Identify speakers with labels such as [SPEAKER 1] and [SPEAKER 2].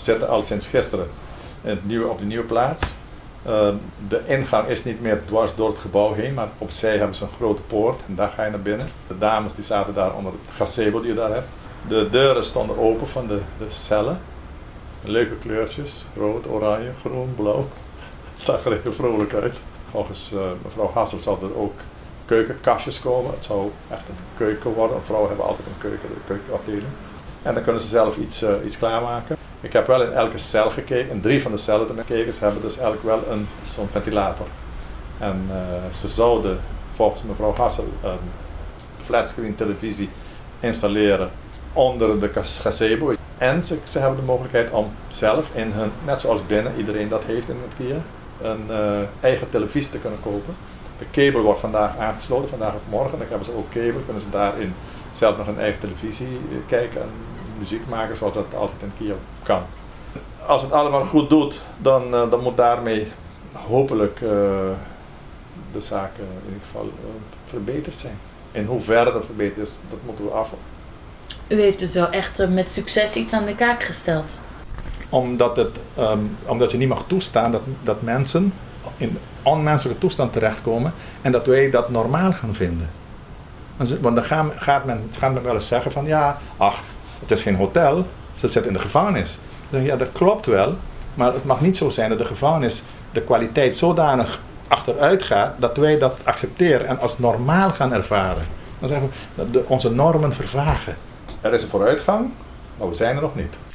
[SPEAKER 1] zitten al sinds gisteren op de nieuwe plaats. De ingang is niet meer dwars door het gebouw heen, maar opzij hebben ze een grote poort en daar ga je naar binnen. De dames die zaten daar onder het gazebo die je daar hebt. De deuren stonden open van de cellen. Leuke kleurtjes, rood, oranje, groen, blauw. Het zag er heel vrolijk uit. Volgens mevrouw Hassel zal er ook keukenkastjes komen. Het zou echt een keuken worden. Vrouwen hebben altijd een keuken, de keukenafdeling. En dan kunnen ze zelf iets klaarmaken. Ik heb wel in elke cel gekeken. In 3 van de cellen die gekeken. Ze hebben dus elk wel zo'n ventilator. En ze zouden volgens mevrouw Hassel een flatscreen televisie installeren onder de gazebo. En ze hebben de mogelijkheid om zelf in hun, net zoals binnen iedereen dat heeft in het Kia, een eigen televisie te kunnen kopen. De kabel wordt vandaag aangesloten, vandaag of morgen. Dan hebben ze ook kabel, kunnen ze daarin zelf nog een eigen televisie kijken en muziek maken zoals dat altijd in Kia kan. Als het allemaal goed doet, dan moet daarmee hopelijk de zaken in ieder geval verbeterd zijn. In hoeverre dat verbeterd is, dat moeten we afwachten.
[SPEAKER 2] U heeft dus wel echt met succes iets aan de kaak gesteld.
[SPEAKER 1] Omdat je niet mag toestaan dat mensen in onmenselijke toestand terechtkomen en dat wij dat normaal gaan vinden. Want dan gaat men wel eens zeggen van ja, ach, het is geen hotel, ze zitten in de gevangenis. Dan ja, dat klopt wel, maar het mag niet zo zijn dat de gevangenis de kwaliteit zodanig achteruit gaat dat wij dat accepteren en als normaal gaan ervaren. Dan zeggen we dat onze normen vervagen. Er is een vooruitgang, maar we zijn er nog niet.